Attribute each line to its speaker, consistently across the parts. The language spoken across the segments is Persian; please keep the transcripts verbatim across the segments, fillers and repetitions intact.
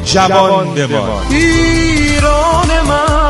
Speaker 1: جوان بمان.
Speaker 2: ایران من،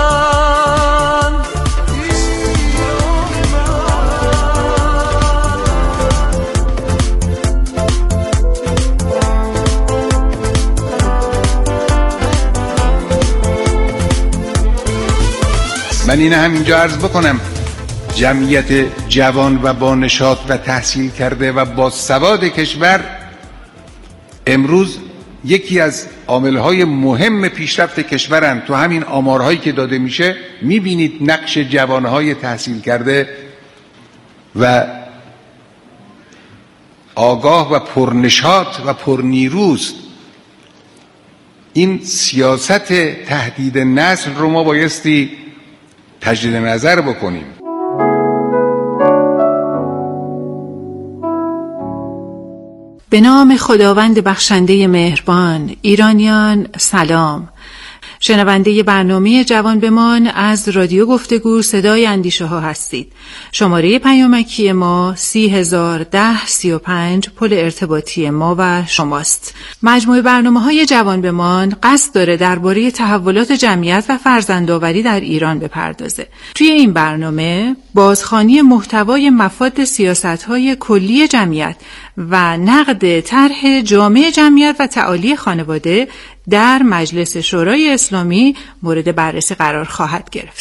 Speaker 3: من اینه همینجا عرض بکنم جمعیت جوان و با نشاط و تحصیل کرده و با سواد کشور امروز یکی از عاملهای مهم پیشرفت کشورند. تو همین آمارهایی که داده میشه میبینید نقش جوانهای تحصیل کرده و آگاه و پرنشاط و پرنیروست. این سیاست تهدید نسل رو ما بایستی تجدید نظر بکنیم.
Speaker 4: به نام خداوند بخشنده مهربان. ایرانیان سلام. شنونده برنامه جوان بمان از رادیو گفتگو صدای اندیشه ها هستید. شماره پیامکی ما سی هزار ده سی و پنج پل ارتباطی ما و شماست. مجموعه برنامه های جوان بمان قصد داره درباره تحولات جمعیت و فرزندآوری در ایران بپردازه. توی این برنامه بازخوانی محتوای مفاد سیاست‌های کلی جمعیت و نقد طرح جامع جمعیت و تعالی خانواده در مجلس شورای اسلامی مورد بررسی قرار خواهد گرفت.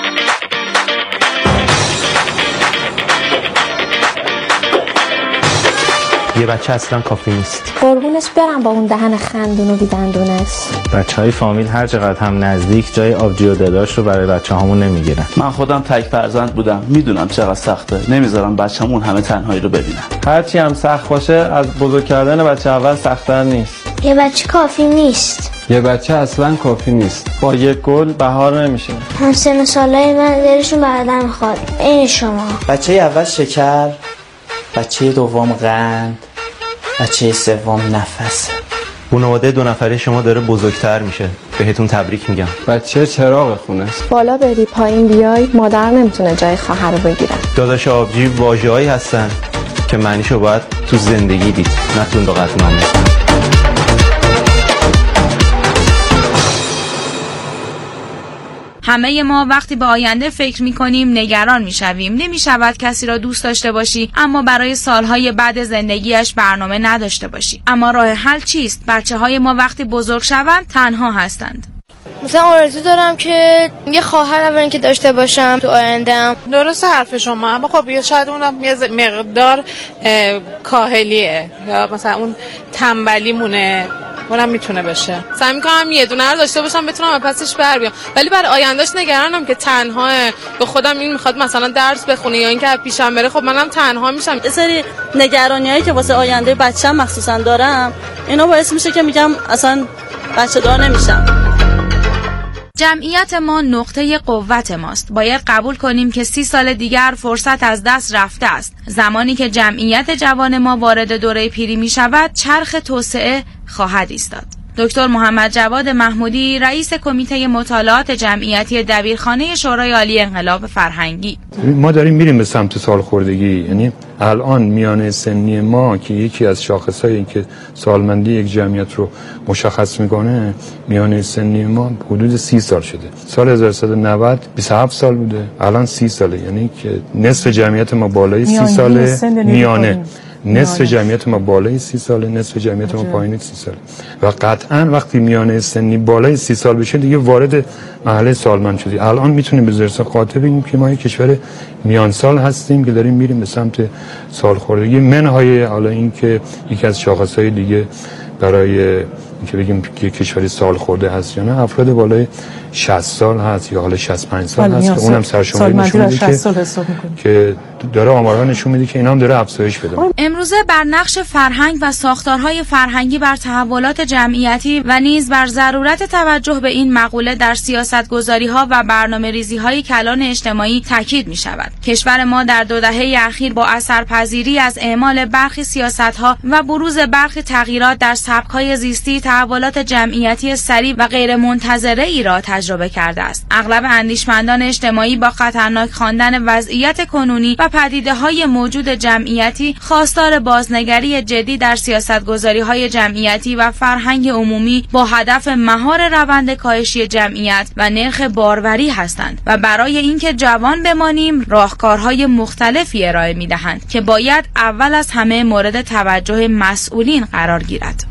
Speaker 5: یه بچه اصلا کافی نیست.
Speaker 6: قربونش برم با اون دهن خندون و بیدندونش.
Speaker 5: بچه های فامیل هر چقدر هم نزدیک جای آبجی و داداش رو برای بچه همون نمیگیرن.
Speaker 7: من خودم تک فرزند بودم، میدونم چقدر سخته. نمیذارم بچه‌م اون همه تنهایی رو ببینن.
Speaker 8: هرچی هم سخت باشه از بزرگ کردن بچه اول سخت‌تر نیست.
Speaker 6: یه بچه کافی نیست.
Speaker 8: یه بچه اصلا کافی نیست. با یک گل بهار نمیشه.
Speaker 6: هم سن سالای من دلشون برادر میخواد. این شما.
Speaker 9: بچه اول شکر، بچه دوم قند، بچه سوم نفس.
Speaker 5: خانواده دو نفره شما داره بزرگتر میشه. بهتون تبریک میگم.
Speaker 8: بچه چراغ خونه است.
Speaker 10: بالا بری پایین بیای مادر نمیتونه جای خواهر رو بگیره.
Speaker 5: داداش آبجی واژه‌ای هستن که معنیشو باید تو زندگی دید، نه تو لغتنامه.
Speaker 11: همه ما وقتی به آینده فکر می‌کنیم نگران می‌شویم. نمی‌شود کسی را دوست داشته باشی اما برای سالهای بعد زندگیش برنامه نداشته باشی. اما راه حل چیست؟ بچه‌های ما وقتی بزرگ شوند تنها هستند.
Speaker 12: مثلا آرزو دارم که یه خواهر اولین که داشته باشم تو آینده‌ام.
Speaker 13: درست حرف شما، اما خب یه شاید اونم یه مقدار کاهلیه یا مثلا اون تنبلی مونه، اونم میتونه بشه. سعی می‌کنم یه دونه رو داشته باشم بتونم پسش بر بیام، ولی برای آیندهش نگرانم که تنها به خودم این میخواد مثلا درس بخونه یا اینکه پیشم بره، خب منم تنها میشم.
Speaker 14: یه سری نگرانیایی که واسه آینده بچه‌م مخصوصا دارم اینا باعث میشه که میگم اصلا بچه دار نمیشم.
Speaker 11: جمعیت ما نقطه قوت ماست. باید قبول کنیم که سی سال دیگر فرصت از دست رفته است. زمانی که جمعیت جوان ما وارد دوره پیری می شود، چرخ توسعه خواهد ایستاد. دکتر محمد جواد محمودی، رئیس کمیته مطالعات جمعیتی دبیرخانه شورای عالی انقلاب فرهنگی:
Speaker 15: ما داریم میریم به سمت سالخوردگی. یعنی الان میانه سنی ما که یکی از شاخصایی که سالمندی یک جمعیت رو مشخص میکنه، میانه سنی ما حدود سی سال شده. سال هزار و سیصد و نود بیست و هفت سال بوده، الان سی ساله. یعنی که نصف جمعیت ما بالای سی ساله. میانه نصف جمعیت ما بالای سی ساله، نصف جمعیت ما پایین سی ساله. و قطعا وقتی میانه سنی بالای سی سال بشه دیگه وارد مرحله سالمند شدی. الان میتونیم به ذرس قاطع بگیم که ما یک کشور میان سال هستیم که داریم میریم به سمت سالخوردگی. منهای حالا این که یکی از شاخصهای دیگه برای اینکه بگیم که کشوری سال خورده هست یا نه، افراد بالای شصت سال هست یا حالا شصت و پنج سال هست که اونم سرشماری نشون میده که که داره آمارها نشون میده که اینا هم داره افزایش پیدا میکنه.
Speaker 11: امروزه بر نقش فرهنگ و ساختارهای فرهنگی بر تحولات جمعیتی و نیز بر ضرورت توجه به این مقوله در سیاستگذاری‌ها و برنامه‌ریزی‌های کلان اجتماعی تاکید می‌شود. کشور ما در دو دهه اخیر با اثرپذیری از اعمال برخی سیاست‌ها و بروز برخی تغییرات در سبک‌های زیستی تحولات جمعیتی سریع و غیرمنتظره ای را تجربه کرده است. اغلب اندیشمندان اجتماعی با خطرناک خواندن وضعیت کنونی و پدیده‌های موجود جمعیتی خواستار بازنگری جدی در سیاست‌گذاری‌های جمعیتی و فرهنگ عمومی با هدف مهار روند کاهشی جمعیت و نرخ باروری هستند و برای اینکه جوان بمانیم راهکارهای مختلفی ارائه می‌دهند که باید اول از همه مورد توجه مسئولین قرار گیرد.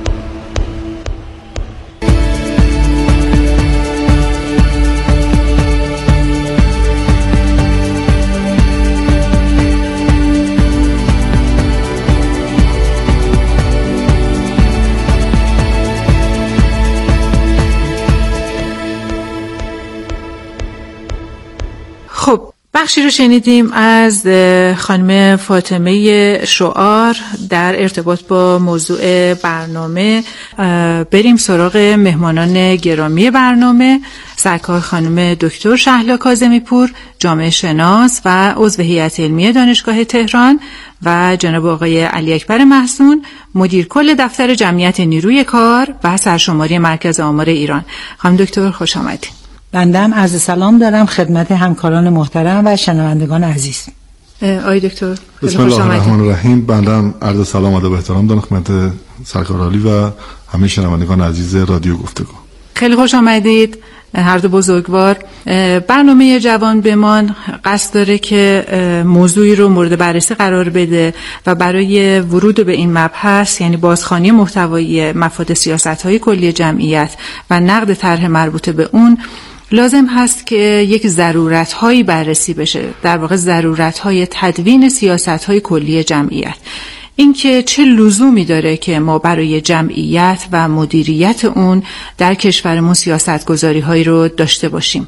Speaker 4: خب بخشی رو شنیدیم از خانم فاطمه شعار در ارتباط با موضوع برنامه. بریم سراغ مهمانان گرامی برنامه. سرکار خانم دکتر شهلا کاظمی پور، جامعه شناس و عضو هیئت علمی دانشگاه تهران، و جناب آقای علی اکبر محسون، مدیر کل دفتر جمعیت نیروی کار و سرشماری مرکز آمار ایران. خانم دکتر خوش آمدید.
Speaker 1: بنده هم عرض سلام دارم خدمت همکاران محترم و شنوندگان عزیز.
Speaker 4: آقای دکتر
Speaker 16: بسم الله الرحمن الرحیم. بنده هم عرض سلام و ادب و احترام دارم خدمت سرکار عالی و همه شنوندگان عزیز رادیو گفتگو.
Speaker 4: خیلی خوش آمدید هر دو بزرگوار. برنامه جوان بمان قصد داره که موضوعی رو مورد بررسی قرار بده و برای ورود به این مبحث، یعنی بازخوانی محتوایی مفاد سیاست‌های کلی جمعیت و نقد طرح مربوطه به اون، لازم هست که یک ضرورت‌هایی بررسی بشه، در واقع ضرورت‌های تدوین سیاست‌های کلی جمعیت. اینکه چه لزومی داره که ما برای جمعیت و مدیریت اون در کشورمون سیاست‌گذاری‌هایی رو داشته باشیم.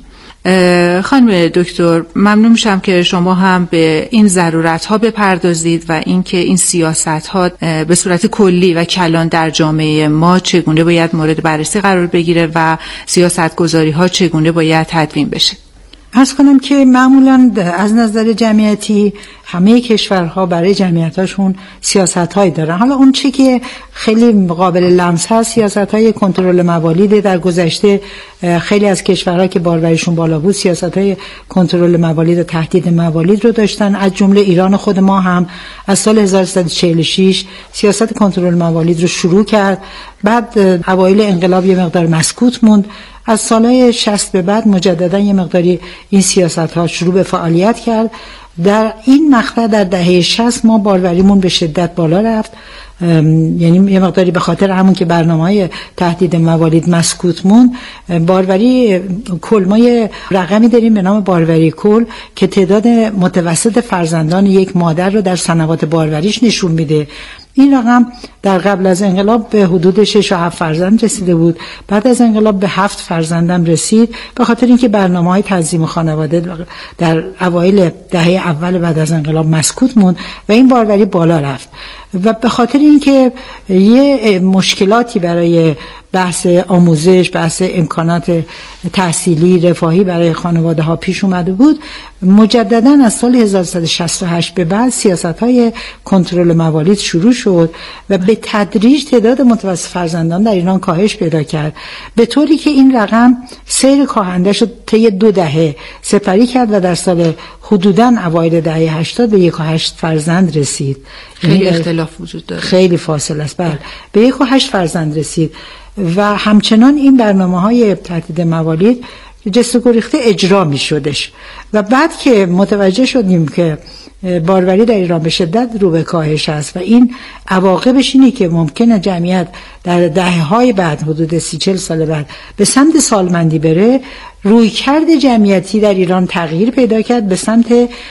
Speaker 4: خانم دکتر ممنون میشم که شما هم به این ضرورت‌ها بپردازید و اینکه این سیاست‌ها به صورت کلی و کلان در جامعه ما چگونه باید مورد بررسی قرار بگیره و سیاست‌گذاری‌ها چگونه باید تدوین بشه.
Speaker 1: عرض کنم که معمولاً از نظر جمعیتی همه کشورها برای جمعیتاشون سیاست‌هایی دارن. حالا اون چی که خیلی قابل لمس هست سیاست‌های کنترل موالید. در گذشته خیلی از کشورها که باروریشون بالا بود سیاست‌های کنترل موالید و تهدید موالید رو داشتن، از جمله ایران خود ما هم از سال هزار و سیصد و چهل و شش سیاست کنترل موالید رو شروع کرد. بعد اوایل انقلاب یه مقدار مسکوت موند. از سالهای شصت به بعد مجددا یه مقداری این سیاست‌ها شروع به فعالیت کرد. در این مقطع در دهه شصت ما باروریمون به شدت بالا رفت، یعنی یه مقداری به خاطر همون که برنامه‌های تهدید موالید مسکوت مون، باروری کل ما یه رقمی داریم به نام باروری کل که تعداد متوسط فرزندان یک مادر رو در سنوات باروریش نشون میده. این رقم در قبل از انقلاب به حدود شش و هفت فرزند رسیده بود، بعد از انقلاب به هفت فرزندم رسید، به خاطر اینکه برنامه‌های تنظیم خانواده در اوایل دهه اول بعد از انقلاب مسکوت موند و این باروری بالا رفت. و به خاطر اینکه یه مشکلاتی برای بحث آموزش، بحث امکانات تحصیلی، رفاهی برای خانواده ها پیش اومده بود، مجددا از سال هزار و سیصد و شصت و هشت به بعد سیاست‌های کنترل موالید شروع شد و به تدریج تعداد متوسط فرزندان در ایران کاهش پیدا کرد، به طوری که این رقم سیر کاهنده شد طی دو دهه سپری کرد و در سال حدوداً اوایل دهه هشتاد به یک و هشت فرزند رسید.
Speaker 4: خیلی اختلاف وجود داره،
Speaker 1: خیلی فاصله است. بله، به یک و هشت فرزند رسید و همچنان این برنامه‌های تهدید موالید جست و گریخته اجرا می شدش. و بعد که متوجه شدیم که باروری در ایران به شدت رو به کاهش است و این عواقبش اینه که ممکنه جمعیت در دهه‌های بعد حدود سی چهل سال بعد به سمت سالمندی بره، رویکرد جمعیتی در ایران تغییر پیدا کرد به سمت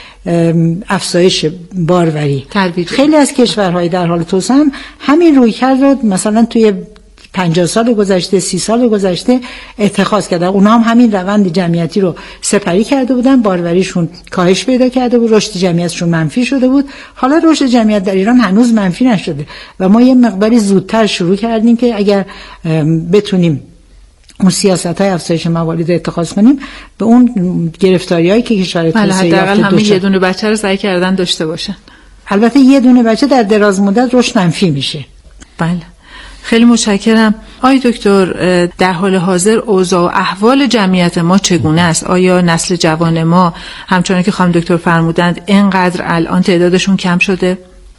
Speaker 1: افزایش باروری. خیلی از کشورهای در حال توسعه هم همین رویکرد رو مثلا توی پنجاه سال گذشته، سی سال گذشته اتخاذ کردن. اونا هم همین روند جمعیتی رو سپری کرده بودن، باروریشون کاهش پیدا کرده بود، رشد جمعیتشون منفی شده بود. حالا رشد جمعیت در ایران هنوز منفی نشده و ما یه مقداری زودتر شروع کردیم که اگر بتونیم اون سیاست‌های افزایش موالید رو اتخاذ کنیم به اون گرفتاری‌هایی که کشور توسعه یافته داشته،
Speaker 4: حداقل همه یه دونه بچه رو سعی کردن داشته باشن.
Speaker 1: البته یه دونه بچه در دراز مدت رشد منفی میشه.
Speaker 4: بله. خیلی متشکرم. آقای دکتر، در حال حاضر اوضاع و احوال جمعیت ما چگونه است؟ آیا نسل جوان ما همچنان که خانم دکتر فرمودند اینقدر الان تعدادشون کم شده؟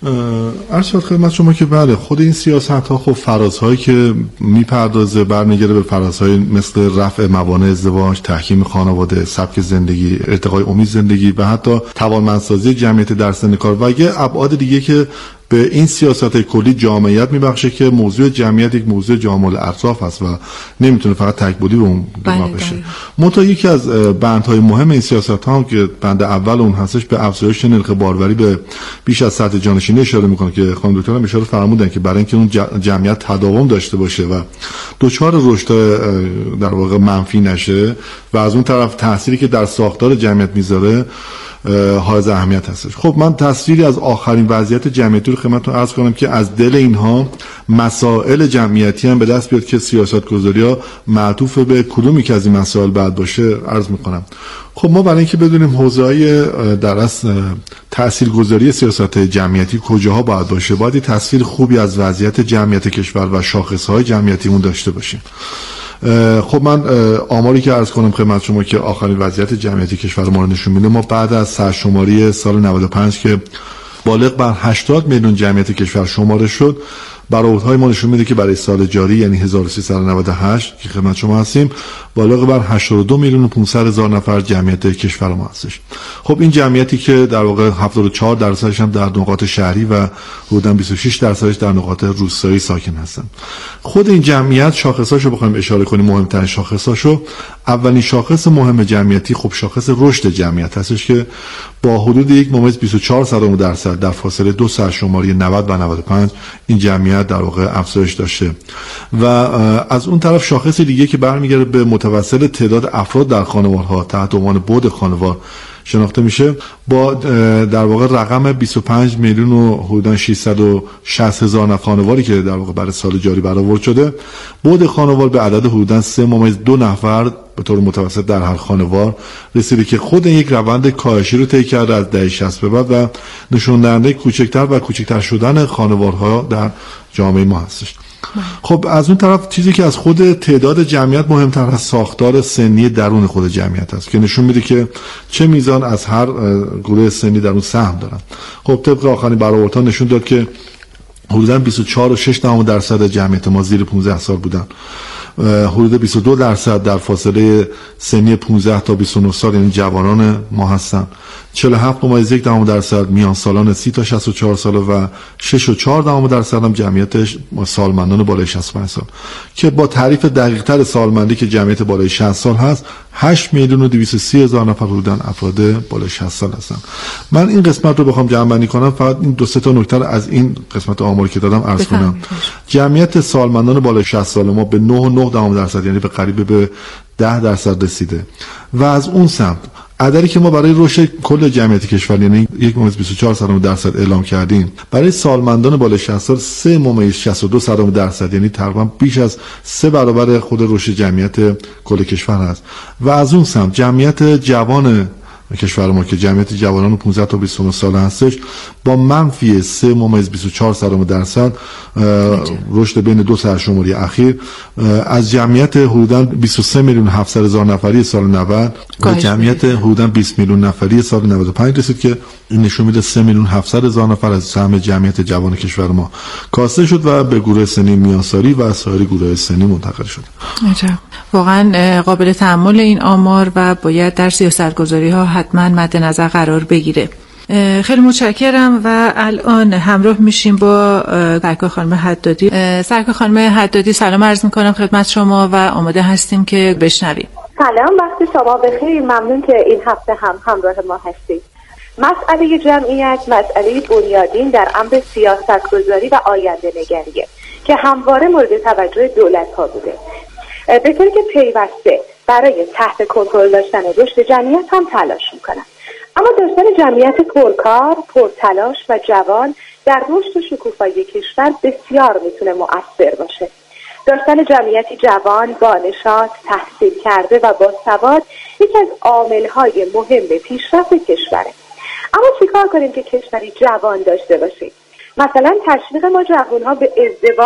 Speaker 16: عرض شد خدمت شما که بله، خود این سیاست ها خب فرازهایی که میپردازه برمیگره به فرازهای مثل رفع موانع ازدواج، تحکیم خانواده، سبک زندگی، ارتقای امید زندگی و حتی توانمندسازی جمعیت در سن کار و یه ابعاد دیگه که به این سیاست کلی جامعیت میبخشه که موضوع جمعیت یک موضوع جامع الاطراف است و نمیتونه فقط تک‌بودی به اون بنا بشه. منتها یکی از بندهای مهم این سیاست ها که بند اول اون هستش به افزایش نرخ باروری به بیش از سطح جانشینی اشاره میکنه که خانم دکتر هم اشاره فرمودن که برای اینکه اون جمعیت تداوم داشته باشه و دچار رشد در واقع منفی نشه و از اون طرف تأثیری که در ساختار جمعیت میذاره حائز اهمیت هستش. خب من تصویری از آخرین وضعیت جمعیتی رو خدمتتون عرض کنم که از دل اینها مسائل جمعیتی هم به دست بیاد که سیاست‌گذاری‌ها معطوف به کدومی که از این مسائل بعد باشه عرض میکنم. خب ما برای اینکه بدونیم حوزه‌های در اصل تاثیرگذاری سیاست جمعیتی کجاها باید باشه، باید یه تصویر خوبی از وضعیت جمعیت کشور و شاخص‌های جمعیتیمون داشته باشیم. خب من آماری که عرض کنم خدمت شما که آخرین وضعیت جمعیتی کشور ما رو نشون میده، ما بعد از سرشماری سال نود و پنج که بالغ بر هشتاد میلیون جمعیت کشور شمارش شد، برآوردهای ما نشون میده که برای سال جاری یعنی هزار و سیصد و نود و هشت که خدمت شما هستیم بالغ بر هشتاد و دو میلیون و پانصد هزار نفر جمعیت کشور ما هستش. خب این جمعیتی که در واقع هفتاد و چهار درصدش هم در نقاط شهری و حدوداً بیست و شش درصدش در نقاط روستایی ساکن هستن. خود این جمعیت شاخصاشو بخوایم اشاره کنیم، مهمترین شاخصاشو، اولین شاخص مهم جمعیتی خب شاخص رشد جمعیت هستش که با حدود یک ممیز بیست و چهار صدم درصد در فاصله دو سرشماری نود و نود و پنج این جمعیت در واقع افزایش داشته. و از اون طرف شاخص دیگه که برمیگرده به متوسط تعداد افراد در خانوارها تحت عنوان بعد خانوار شناخته میشه، با در واقع رقم بیست و پنج میلیون و حدوداً ششصد و شصت هزار نفر خانواری که در واقع برای سال جاری برآورد شده، بعد خانوار به عدد حدوداً سه ممیز دو نفر به طور متوسط در هر خانوار رسیده که خود یک روند کاهشی رو طی کرده از دهه شصت به بعد و نشون دهنده کوچکتر و کوچکتر شدن خانوارها در جامعه ما هستش. خب از اون طرف چیزی که از خود تعداد جمعیت مهمتر از ساختار سنی درون خود جمعیت است که نشون میده که چه میزان از هر گروه سنی در اون سهم دارن. خب طبق آخرین برآوردها نشون داد که حدوداً بیست و چهار و شش دهم درصد جمعیت ما زیر پانزده سال بودن، حدود بیست و دو درصد در فاصله سنی پانزده تا بیست و نه سال یعنی جوانان ما هستن، چهل و هفت ممیز یک دهم درصد میان سالان سی تا شصت و چهار ساله و شش و چهار دهم درصد هم جمعیت سالمندان بالای شصت و پنج سال که با تعریف دقیق‌تر سالمندی که جمعیت بالای شصت سال هست هشت میلیون و دویست و سی هزار نفر بودن افراد بالای شصت سال هستن. من این قسمت رو بخوام جمع‌بندی کنم فقط این دو سه تا نکته از این قسمت آماری که دادم عرض کنم. جمعیت سالمندان بالای شصت سال ما به نه و نه دهم درصد یعنی به قریب به ده درصد رسیده و از اون سمت عددی که ما برای رشد کل جمعیت کشور یعنی یک ممیز بیست و چهار صدم درصد اعلام کردیم، برای سالمندان بالای شصت سال سه ممیز شصت و دو صدم درصد یعنی تقریبا بیش از سه برابر خود رشد جمعیت کل کشور هست. و از اون سمت جمعیت جوان کشور ما که جمعیت جوانان پانزده تا بیست و نه ساله هستش با منفی سه ممیز بیست و چهار صدم درصد رشد بین دو سرشماری اخیر از جمعیت حدوداً بیست و سه میلیون و هفتصد هزار نفری سال نود به جمعیت حدوداً بیست میلیون نفری سال نود و پنج رسید که این نشون میده سه میلیون و هفتصد هزار نفر از سهم جمعیت جوان کشور ما کاسته شد و به گروه سنی میانسالی و سایر گروه سنی منتقل شد. عجب.
Speaker 4: واقعا قابل تأمل این آمار و باید در سیاست‌گذاری ها حتما مد نظر قرار بگیره. خیلی متشکرم و الان همراه میشیم با سرکار خانم حدادی. سرکار خانم حدادی سلام عرض میکنم خدمت شما و آماده هستیم که بشنویم.
Speaker 17: سلام، وقت شما بخیر. ممنون که این هفته هم همراه ما هستید. مسئله جمعیت مسئله بنیادین در امر سیاست‌گذاری و آینده نگریه که همواره مورد توجه دولت‌ها بوده، به طوری که پیوسته برای تحت کنترل داشتن رشد جمعیت هم تلاش میکنن. اما داشتن جمعیت پرکار، پرتلاش و جوان در رشد و شکوفایی کشور بسیار میتونه مؤثر باشه. داشتن جمعیتی جوان، با نشاط، تحصیل کرده و با سواد یکی از عامل‌های مهم پیشرفت کشوره. اما چیکار کنیم که کشوری جوان داشته باشیم؟ مثلا تشویق ما جوان‌ها به ازدواج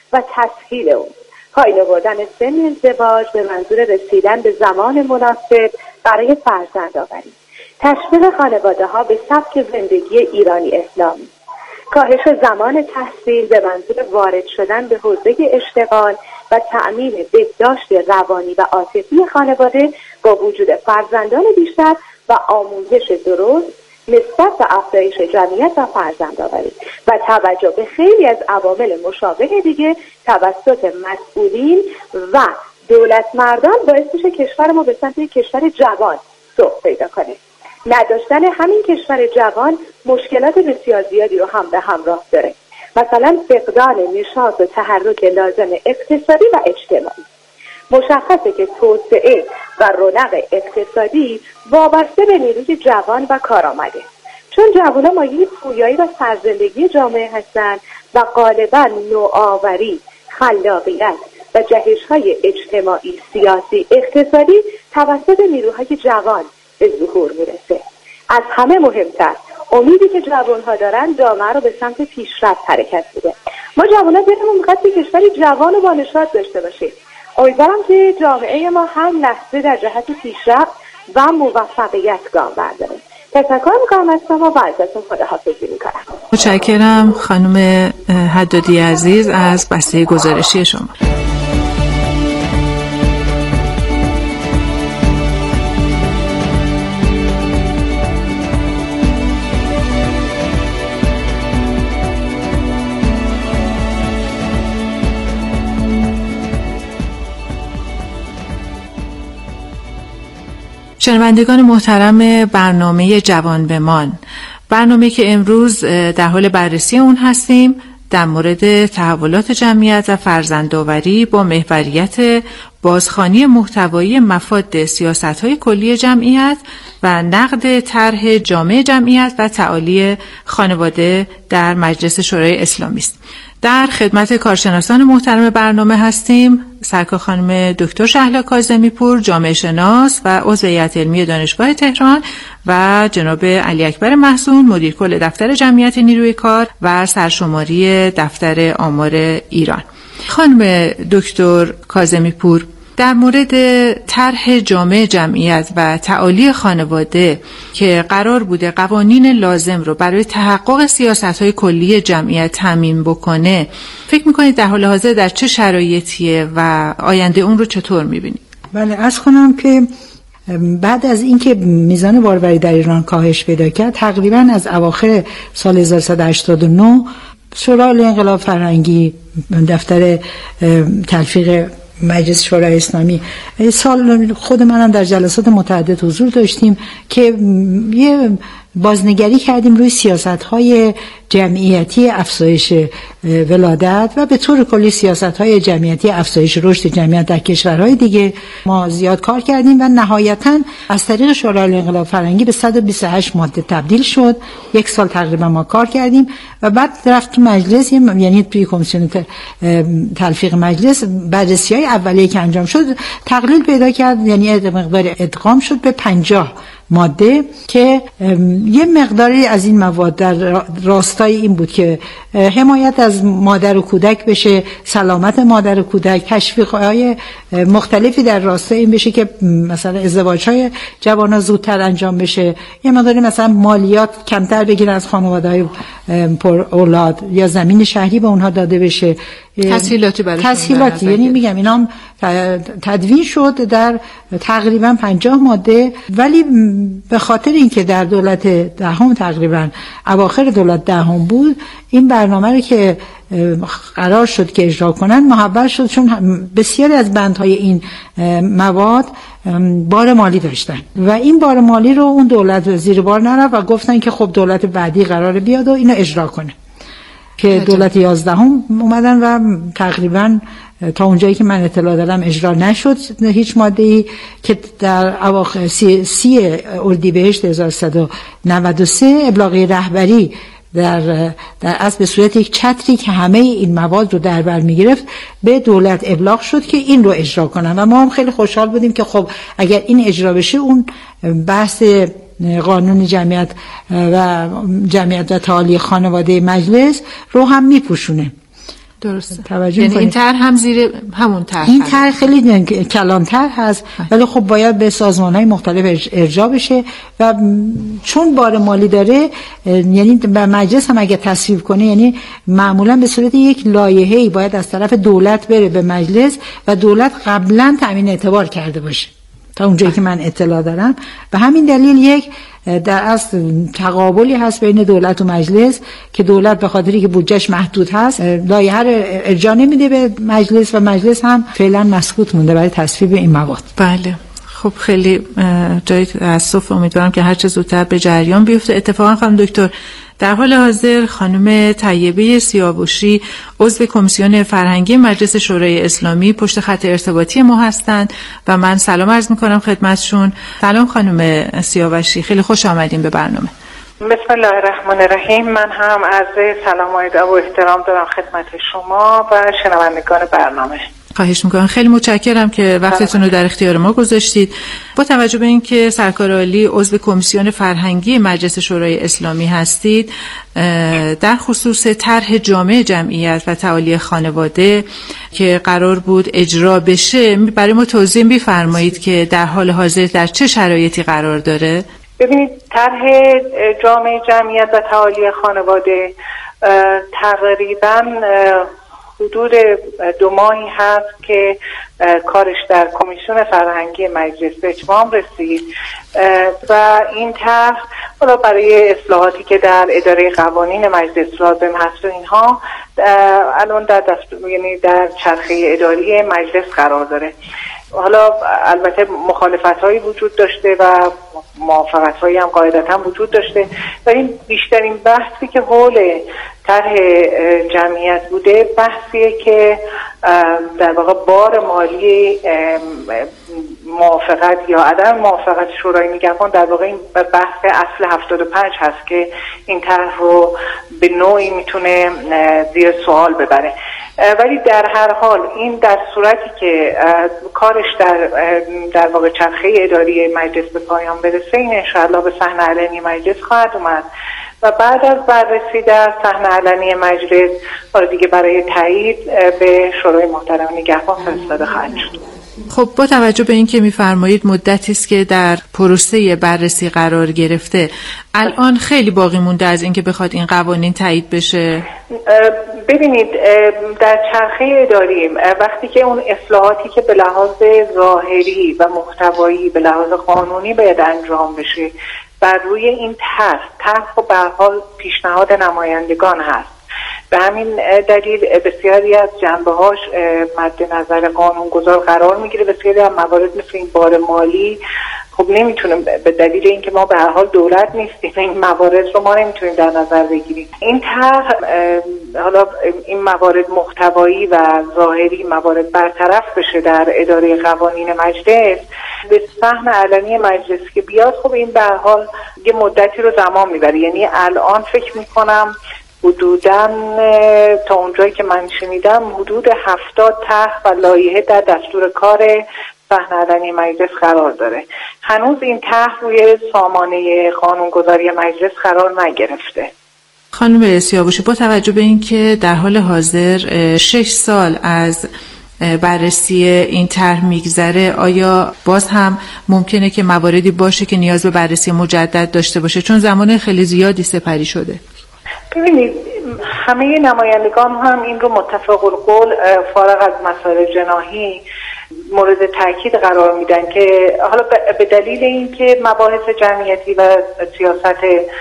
Speaker 17: و تسهیل اون، پایین آوردن سن ازدواج به منظور رسیدن به زمان مناسب برای فرزندآوری، تشویق خانواده ها به سبک زندگی ایرانی اسلامی، کاهش زمان تحصیل به منظور وارد شدن به حوزه اشتغال و تأمین بهداشت روانی و عاطفی خانواده با وجود فرزندان بیشتر و آموزش درست نسبت به افزایش جمعیت و فرزندآوری و توجه به خیلی از عوامل مشابه دیگه توسط مسئولین و دولت مردان باعث میشه کشور ما به سمت کشور جوان سوق پیدا کنه. نداشتن همین کشور جوان مشکلات بسیار زیادی رو هم به همراه داره، مثلا فقدان نشاط و تحرک لازم اقتصادی و اجتماعی. مشخصه که توسعه و رونق اقتصادی وابسته به نیروی جوان و کارآمده، چون جوانان مایه پویایی و سرزندگی جامعه هستند و غالبا نوآوری، خلاقیت و جهش‌های اجتماعی، سیاسی، اقتصادی توسط نیروهای جوان به ظهور میرسه. از همه مهمتر امیدی که جوانها دارن جامعه رو به سمت پیشرفت حرکت میده. ما جوانان دلمون میخواد که کشوری جوان و با نشاط داشته باشیم. امیدوارم که جامعه ما هر لحظه در جهت پیشرفت و موفقیت گام برداره. تشکر میکنم از شما و ازتون خداحافظی میکنم.
Speaker 4: متشکرم خانم حدادی عزیز از بسته گزارشی شما. شنوندگان محترم برنامه جوان بمان، برنامه که امروز در حال بررسی اون هستیم، در مورد تحولات جمعیت و فرزندآوری با محوریت بازخوانی محتوایی مفاد سیاست‌های کلی جمعیت و نقد طرح جامع جمعیت و تعالی خانواده در مجلس شورای اسلامی است. در خدمت کارشناسان محترم برنامه هستیم، سرکار خانم دکتر شهلا کاظمی پور، جامعه شناس و عضو هیئت علمی دانشگاه تهران، و جناب علی اکبر محزون، مدیر کل دفتر جمعیت نیروی کار و سرشماری دفتر آمار ایران. خانم دکتر کاظمی پور، در مورد طرح جامع جمعیت و تعالی خانواده که قرار بوده قوانین لازم رو برای تحقق سیاست‌های کلی جمعیت تامین بکنه، فکر می‌کنید در حال حاضر در چه شرایطیه و آینده اون رو چطور می‌بینید؟
Speaker 1: بله، عرض کنم که بعد از اینکه میزان باروری در ایران کاهش پیدا کرد، تقریباً از اواخر سال هزار و سیصد و هشتاد و نه شورای انقلاب فرهنگی، دفتر تلفیق مجلس شورای اسلامی، سال خود منم در جلسات متعدد حضور داشتیم که یه بازنگری کردیم روی سیاست‌های جمعیتی افزایش ولادت و به طور کلی سیاست‌های جمعیتی افزایش رشد جمعیت در کشورهای دیگه. ما زیاد کار کردیم و نهایتاً از طریق شورای انقلاب فرهنگی به صد و بیست و هشت ماده تبدیل شد. یک سال تقریبا ما کار کردیم و بعد رفت تو مجلس، یعنی توی کمیسیون تلفیق مجلس، بررسی‌های اولیه که انجام شد تقلیل پیدا کرد، یعنی مقدار ادغام شد به پنجاه ماده که یه مقداری از این مواد در راستای این بود که حمایت از مادر و کودک بشه، سلامت مادر و کودک، تشویق‌های مختلفی در راستای این بشه که مثلا ازدواج‌های جوان‌ها زودتر انجام بشه، یه مقداری مثلا مالیات کمتر بگیرن از خانواده‌های پر اولاد یا زمین شهری به اونها داده بشه،
Speaker 4: تسهیلاتی برای
Speaker 1: تسهیلاتی، یعنی میگم اینا هم تدوین شد در تقریبا پنجاه ماده. ولی به خاطر اینکه در دولت دهم تقریبا اواخر دولت دهم بود، این برنامه رو که قرار شد که اجرا کنن محول شد، چون بسیاری از بندهای این مواد بار مالی داشتن و این بار مالی رو اون دولت زیر بار نرفت و گفتن که خب دولت بعدی قراره بیاد و اینو اجرا کنه، که دولت یازدهم اومدن و تقریبا تا اونجایی که من اطلاع دارم اجرا نشد هیچ ماده‌ای، که در اواخر سی, سی اردیبهشت هزار و سیصد و نود و سه ابلاغیه رهبری در در اصل به صورت یک چتری که همه این مواد رو در بر می‌گرفت به دولت ابلاغ شد که این رو اجرا کنن و ما هم خیلی خوشحال بودیم که خب اگر این اجرا بشه اون بحث قانون جمعیت و جمعیت و تعالی خانواده مجلس رو هم میپوشونه.
Speaker 4: درسته. یعنی این طرح هم زیر همون طرح
Speaker 1: این طرح خیلی کلانتر هست ولی خب باید به سازمان‌های مختلف ارجاع بشه و چون بار مالی داره یعنی به مجلس هم اگه تصویب کنه یعنی معمولا به صورت یک لایحه‌ای باید از طرف دولت بره به مجلس و دولت قبلا تامین اعتبار کرده باشه تا اونجایی که من اطلاع دارم. به همین دلیل یک در اصل تقابلی هست بین دولت و مجلس که دولت به خاطری که بودجهش محدود هست لایحه رو ارجاع نمیده به مجلس و مجلس هم فعلا مسکوت مونده برای تصویب این مواد.
Speaker 4: بله خب خیلی جای تأسف، امیدوارم که هر چه زودتر به جریان بیفته. اتفاقا خانم دکتر در حال حاضر خانم طیبه سیاوشی عضو کمیسیون فرهنگی مجلس شورای اسلامی پشت خط ارتباطی ما هستند و من سلام عرض میکنم خدمتشون. سلام خانم سیاوشی، خیلی خوش آمدین به برنامه.
Speaker 18: بسم الله الرحمن الرحیم. من هم عرض سلام و ادب و احترام دارم خدمت شما و شنوندگان برنامه.
Speaker 4: خواهش میکنم، خیلی متشکرم که وقتتون رو در اختیار ما گذاشتید. با توجه به اینکه سرکار عالی عضو کمیسیون فرهنگی مجلس شورای اسلامی هستید، در خصوص طرح جامع جمعیت و تعالی خانواده که قرار بود اجرا بشه برای ما توضیح می‌فرمایید که در حال حاضر در چه شرایطی قرار داره؟
Speaker 18: ببینید، طرح جامع جمعیت و تعالی خانواده تقریباً حدود دو ماهی هست که کارش در کمیسیون فرهنگی مجلس به اتمام رسید و این طرح حالا برای اصلاحاتی که در اداره قوانین مجلس لازم هست و اینها الان در دست یعنی در چرخه اداری مجلس قرار داره. حالا البته مخالفت‌هایی وجود داشته و موافقت‌هایی هم قاعدتاً وجود داشته و این بیشترین بحثی که حول طرح جمعیت بوده بحثیه که در واقع بار مالی موافقت یا عدم موافقت شورای نگهبان در واقع این بحث اصل هفتاد و پنج هست که این طرح رو به نوعی میتونه زیر سوال ببره. ولی در هر حال این در صورتی که کارش در در واقع چرخه اداری مجلس به پایان برسه این انشاءالله به صحن علنی مجلس خواهد اومد و بعد از بررسی در صحن علنی مجلس دیگه برای تایید به شورای محترم نگهبان فرستاده خواهد شد.
Speaker 4: خب با توجه به اینکه می‌فرمایید مدتی است که در پروسه بررسی قرار گرفته، الان خیلی باقی مونده از اینکه بخواد این قوانین تایید بشه؟
Speaker 18: ببینید، در چرخه اداری وقتی که اون اصلاحاتی که به لحاظ ظاهری و محتوایی به لحاظ قانونی باید انجام بشه بر روی این طرح طرح خب به هر حال پیشنهاد نمایندگان هست، به همین دلیل بسیاری از جنبه‌هاش مد نظر قانونگذار قرار میگیره. بسیاری از موارد مثل این بار مالی خب نمیتونه به دلیل اینکه ما به هر حال دولت نیستیم این موارد رو ما نمیتونیم در نظر بگیریم. این طرح حالا این موارد محتوایی و ظاهری موارد برطرف بشه در اداره قوانین مجلس به صحن علنی مجلس که بیاد، خب این به هر حال یه مدتی رو زمان میبره. یعنی الان فکر میکنم حدوداً تا اونجایی که من شنیدم حدود هفتاد طرح و لایحه در دستور کار صحن علنی مجلس قرار داره. هنوز این طرح روی سامانه قانونگذاری مجلس قرار نگرفته.
Speaker 4: خانم سیاوشی، با توجه به اینکه در حال حاضر شش سال از بررسی این طرح میگذره، آیا باز هم ممکنه که مواردی باشه که نیاز به بررسی مجدد داشته باشه چون زمان خیلی زیادی سپری شده؟
Speaker 18: ببینید، همه نمایندگان هم این رو متفق القول فارغ از مسائل جناحی مورد تاکید قرار میدن که حالا به دلیل اینکه مباحث جمعیتی و سیاست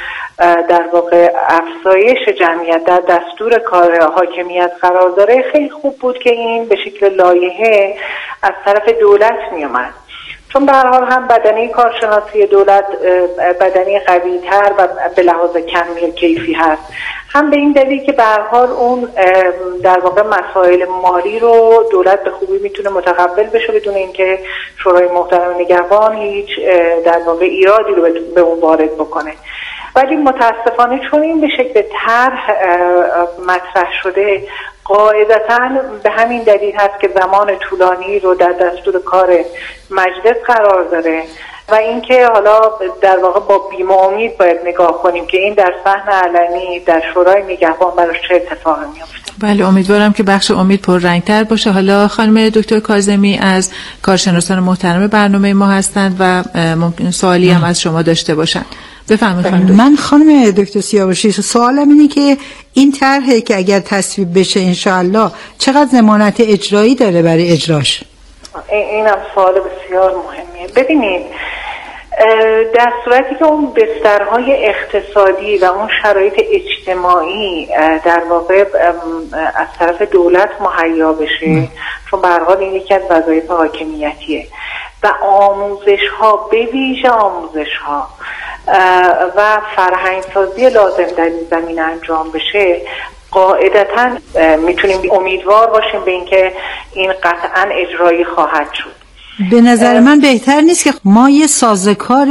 Speaker 18: در واقع افزایش جمعیت در دستور کار حاکمیت قرار داره، خیلی خوب بود که این به شکل لایحه از طرف دولت میومد، چون به هر حال هم بدنه کارشناسی دولت بدنه قوی‌تر و به لحاظ کمی کیفی هست، هم به این دلیل که به هر حال اون در واقع مسائل مالی رو دولت به خوبی میتونه متقبل بشه بدون اینکه شورای محترم نگهبان هیچ در واقع ایرادی رو به اون وارد بکنه. ولی متاسفانه چون این به شکل طرح مطرح شده، قاعدتاً به همین دلیل هست که زمان طولانی رو در دستور کار مجلس قرار داره و اینکه حالا در واقع با بیم و امید باید نگاه کنیم که این در صحن علنی در شورای نگهبان براش چه اتفاقی میفته.
Speaker 4: بله، امیدوارم که بخش امید پررنگ‌تر باشه. حالا خانم دکتر کاظمی از کارشناسان محترم برنامه ما هستند و ممکن سوالی هم از شما داشته باشند. بفرمایید خانم دکتر.
Speaker 1: من خانم دکتر سیاوشی سوالم اینه که این طرحی که اگر تصویب بشه انشاءالله چقدر ضمانت اجرایی داره برای اجراش؟
Speaker 18: اینم سوال بسیار مهمیه. ببینید در صورتی که اون بسترهای اقتصادی و اون شرایط اجتماعی در واقع از طرف دولت مهیا بشه، چون به هر حال این یکی از وظایف حاکمیتیه و آموزش ها به ویژه آموزش ها و فرهنگ سازی لازم در این زمینه انجام بشه، قاعدتاً میتونیم امیدوار باشیم به اینکه این قطعاً اجرایی خواهد شد.
Speaker 1: به نظر من بهتر نیست که ما یه سازوکار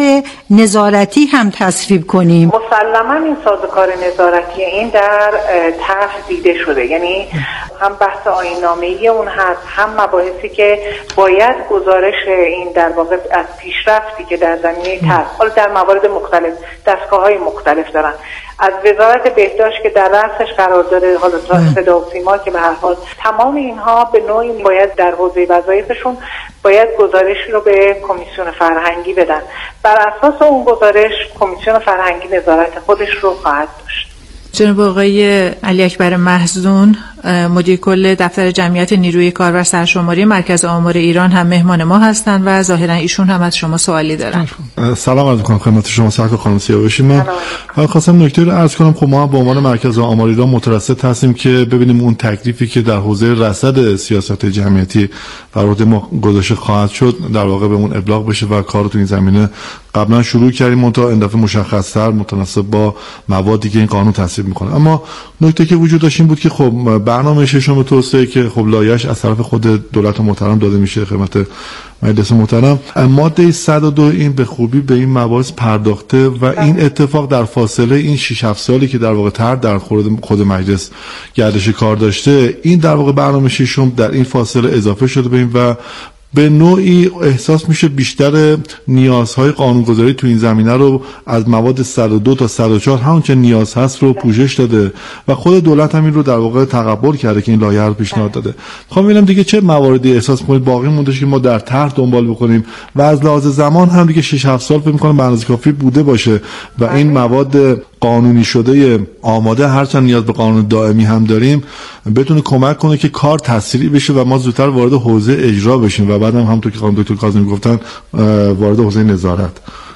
Speaker 1: نظارتی هم تصویب کنیم؟
Speaker 18: مسلماً این سازوکار نظارتی این در طرح دیده شده، یعنی هم بحث آیین‌نامه‌ای اون هست، هم مباحثی که باید گزارش این در واقع از پیشرفتی که در زمینه طرح حالا در موارد مختلف دستگاه‌های مختلف دارن، از وزارت بهداشت که در رأسش قرار داره، حالا تا صدا و سیما که به هر حال تمام اینها به نوعی باید در حوزه وظایفشون باید گزارشی رو به کمیسیون فرهنگی بدن. بر اساس اون گزارش کمیسیون فرهنگی نظارت خودش رو خواهد داشت.
Speaker 4: جناب آقای علی اکبر محزون، مدیر کل دفتر جمعیت نیروی کار و سرشماری مرکز آمار ایران هم مهمان ما هستند و ظاهرا ایشون هم از شما سوالی دارن.
Speaker 16: سلام عرض می‌کنم خدمت شما سرکار خانم سیاوشی. من خواستم نکته رو عرض کنم. خب ما به عنوان مرکز آمار ایران مترصد هستیم که ببینیم اون تکلیفی که در حوزه رصد سیاست جمعیتی در عهده ما گذاشته خواهد شد در واقع به اون ابلاغ بشه و کار رو تو این زمینه قبلا شروع کردیم، منتها این دفعه مشخص‌تر متناسب با موادی که این قانون تصویب می‌کنه. اما نکته که وجود داشت این بود که خب برنامه ششم توسعه که خب لایحه‌اش از طرف خود دولت محترم داده میشه خدمت مجلس محترم، ماده صد و دو این به خوبی به این مباحث پرداخته و این اتفاق در فاصله این شش هفت سالی که در واقع تر در خود مجلس گردش کار داشته، این در واقع برنامه ششم در این فاصله اضافه شده به این و به نوعی احساس میشه بیشتر نیازهای قانونگذاری تو این زمینه رو از مواد صد و دو تا صد و چهار همون چه نیاز هست رو پوشش داده و خود دولت هم این رو در واقع تقبل کرده که این لایحه رو پیشنهاد داده. میخوام ببینم دیگه چه مواردی احساس می‌کنید باقی مونده که ما در طرح دنبال بکنیم و از لحاظ زمان هم دیگه شش هفت سال فکر می‌کنم به اندازه کافی بوده باشه و این مواد قانونی شده آماده هرچند نیاز به قانون دائمی هم داریم بتونه کمک کنه که کار تسریع بشه و ما زودتر وارد حوزه اجرا بشیم و بعدم همونطور که خانم دکتر کاظمی گفتن وارد حوزه نظارت.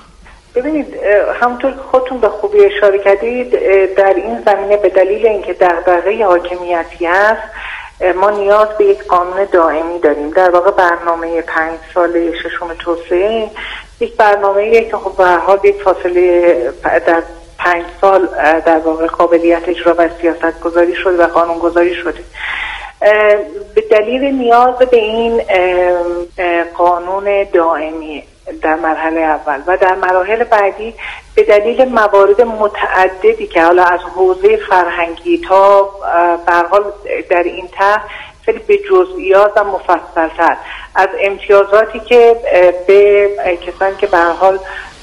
Speaker 18: ببینید همونطور که خودتون به خوبی اشاره کردید در این زمینه به دلیل اینکه دغدغه حاکمیتی است ما نیاز به یک قانون دائمی داریم. در واقع برنامه پنج ساله ششم توسعه یک برنامه‌ایه که خب به هر حال یک فاصله در پنج سال در واقع قابلیت اجرا و سیاست گذاری شده و قانون گذاری شده. به دلیل نیاز به این قانون دائمی در مرحله اول و در مراحل بعدی به دلیل موارد متعددی که حالا از حوزه فرهنگی تا به هر حال در این طرح خیلی به جزئیات و مفصل‌تر از امتیازاتی که به کسانی که به هر حال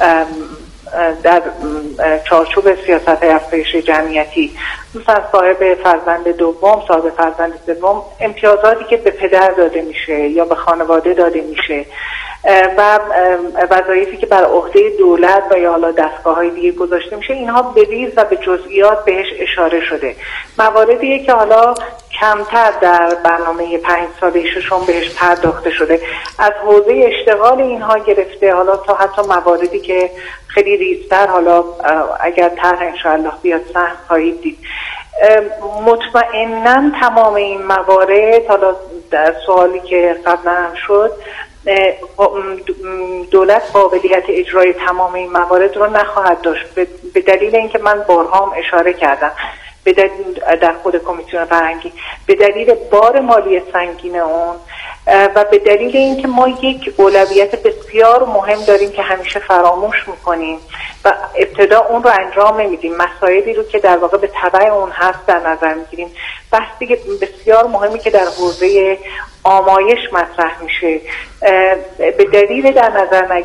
Speaker 18: در چارچوب سیاست افزایش جمعیتی مثلا صاحب فرزند دوم، صاحب فرزند سوم، امتیازاتی که به پدر داده میشه یا به خانواده داده میشه و وظایفی که بر عهده دولت و یا حالا دستگاه‌های دیگه گذاشته میشه، اینها به ریز و به جزئیات بهش اشاره شده. مواردیه که حالا کمتر در برنامه پنج ساله ششم بهش پرداخته شده، از حوزه اشتغال اینها گرفته حالا تا حتی مواردی که خیلی ریزتر حالا اگر طرح انشاءالله بیاد سهم خواهید دید. مطمئناً تمام این موارد حالا در سوالی که قبلا هم شد دولت قابلیت اجرای تمام این موارد رو نخواهد داشت به دلیل اینکه من بارها هم اشاره کردم به دلیل در خود کمیسیون فرهنگی به دلیل بار مالی سنگین اون و به دلیل اینکه ما یک اولویت بسیار مهم داریم که همیشه فراموش میکنیم و ابتدا اون رو انجام نمیدیم، مسائلی رو که در واقع به تبع اون هست در نظر میگیریم. بحثی که بسیار مهمی که در حوزه آمایش مطرح میشه به دلیل در نظر